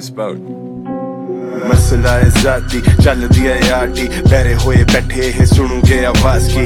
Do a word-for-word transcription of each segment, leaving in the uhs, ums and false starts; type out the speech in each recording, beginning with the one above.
spout. मसला है जाती चल दिया याटी बैरे हुए बैठे हैं सुनोगे आवाज की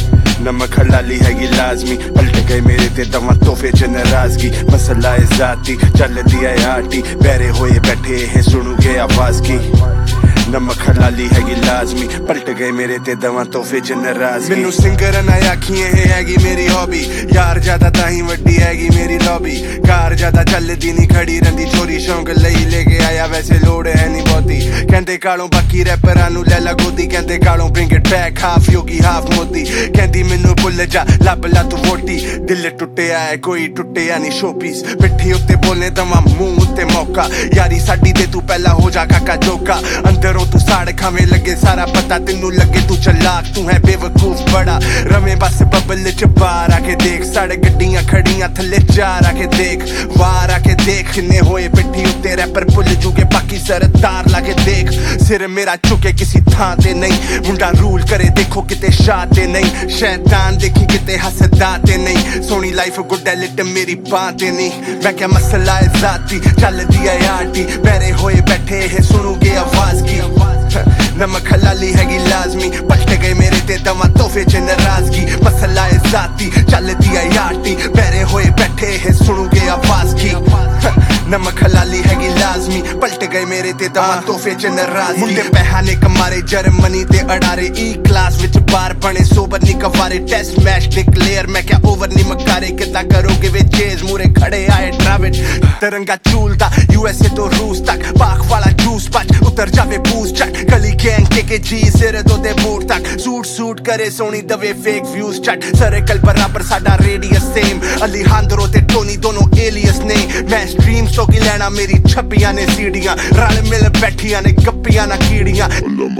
नमक हलाली हैगी लाजमी पलट गए मेरे ते दवा तोहफे च नाराजगी मसला है जाती चल दिया याटी बैरे हुए बैठे हैं सुनोगे आवाज की नमक हलाली हैगी लाजमी पलट गए मेरे ते दवा तोहफे च नाराजगी मैनू सिंगर ना आखिए हैगी मेरी हॉबी यार ज्यादा ताही वड्डी हैगी मेरी लॉबी कार ज्यादा चलदी नहीं खड़ी रहिंदी चोरी शौक लई लेके आया वैसे लोड़ है नहीं बहुती कहंदे कालों बाकी रैपरां नू लै ला गोदी कहंदे कालों bring it back half Yogi half Modi कहंदी मैनू भुल जा लब ला तू वोटी दिल टुटिया है कोई टुटिया नहीं शोपीस पिट्ठी उत्ते बोलने दवा मूंह उत्ते मौका यारी साडी दे तू पहला हो जा काका जोका अंदर तू साड़ खावे लगे सारा पता तेनू लगे तू चलाक तू है बेवकूफ बड़ा रवे बस बबल च बाहर आके देख साढ़े गड्डियां खड़ियां थले चार आके देख वार आके देख किन्ने होए पिट्ठी उत्ते रैपर भुल जूगे बाकी सरदार लाके देख सिर मेरा चुके किसी थां ते नहीं मुंडा रूल करे देखो किते शाह ते नहीं शैतान देखी किते हसदा ते नहीं सोनी लाइफ गुड लिट मेरी बां ते नहीं मैं क्या मसला है जाती चल दिया याटी बैरे होए बैठे है सुनोगे आवाज की नमक हलाली हैगी लाजमी पलट गए मेरे ते दवा तोहफे च नाराजगी मसला है जाती चल दिया याटी बैरे हुए बैठे हैं सुनोगे आवाज की नमक हलाली हैगी लाजमी पलट गए मेरे ते दवा तोहफे च नाराजगी मुंडे पैहा ने कमारे जर्मनी ते अड़ारे ई क्लास विच बार बने सोबर नहीं कवारे टेस्ट मैच डिक्लेयर मैं क्या ओवर नहीं मकारे कितना करोगे वे चेज मुरे खड़े आए ड्राविड तिरंगा झूलदा यूएसए तो रूस तक पाक वाला जूस पच उतर जावे बूस चट गली गैंग के के जी सिर दो दे बूट तक सूट सूट करे सोनी दवे फेक व्यूज चट सर्कल बराबर साडा रेडियस सेम अलीहांद्रो ते टोनी दोनों एलियस ने मैं स्ट्रीम्स तो की लेना मेरी छप्पियां ने सीढ़ियां रल मिल बैठियां ने गप्पियां ना कीड़ियां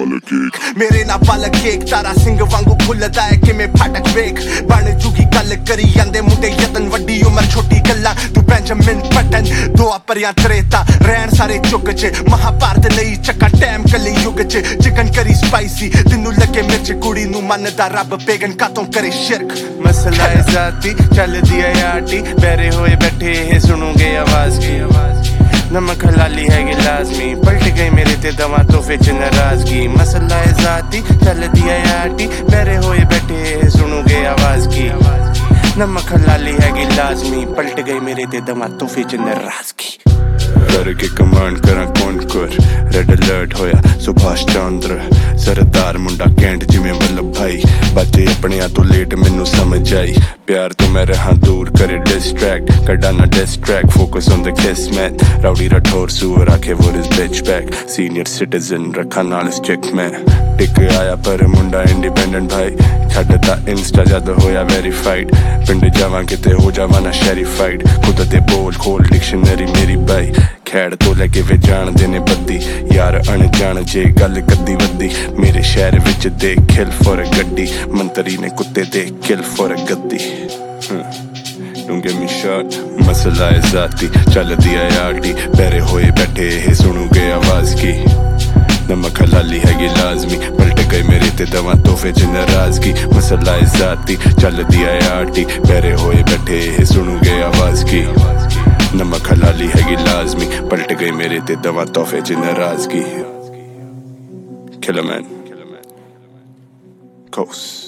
मेरे ना पल केक तारा सिंह वांगू खुलदा है कि मैं फाटक वेख बन जूगी गल करी जांदे मुंडे यतन वड्डी उम्र छोटी गल्ला तू बेंजामिन बटन दो अपरियां त्रेता रहन सारे चुक च महाभारत नहीं चक्का टाइम कली युग च चिकन करी स्पाइसी तेनू लगे मिर्च कुड़ी नू मनदा रब पेगन कातों करे शिरक मसला है जाती चल दिया याटी बैरे होए बैठे हैं सुनोगे आवाज की नमक हलाली हैगी लाजमी पलट गई मेरे ते दवा तोहफे च नाराजगी मसला है जाती चल दिया याटी बैरे होए बैठे हैं सुनोगे आवाज की नमक हलाली हैगी लाजमी पलट गई मेरे ते दवा तोहफे च नाराजगी करके कमांड करा कौन कर रेड अलर्ट होया सुभाष चंद्र सरदार मुंडा कैंट जिमें वल्लभ भाई बच्चे अपने तो लेट मैनू समझ आई प्यार तो मैं रहा दूर करे डिस्ट्रैक्ट कड़ा ना distract focus on the kiss man rowdy Rathore सुअर आखे वो is bitch back senior citizen रखा नाल चेक मैं टिक आया पर मुंडा इंडिपेंडेंट भाई छड्डता इंस्टा जद होया वेरीफाइड पिंड जावां किते हो जावां ना शेरीफाइड खुद ते बोल खोल डिक्शनरी मेरी बाई खैड़ तो लगे वे जान देने बद्दी यार अनजान जे गल कद्दी वद्दी मेरे शहर विच दे खिल फॉर अ गड्डी मंत्री ने कुत्ते दे किल for a Gaddi Don't get me shot मसला है जाती चल दिया याटी बैरे होए बैठे हैं सुनोगे आवाज की नमक हलाली हैगी लाजमी पलट गए मेरे ते दवा तोहफे च नाराजगी मसला है जाती चल दिया याटी बैरे होए बैठे हैं सुनोगे आवाज की नमक हलाली हैगी लाजमी पलट गई मेरे ते दवा तोहफे च नाराजगी Killer man Coast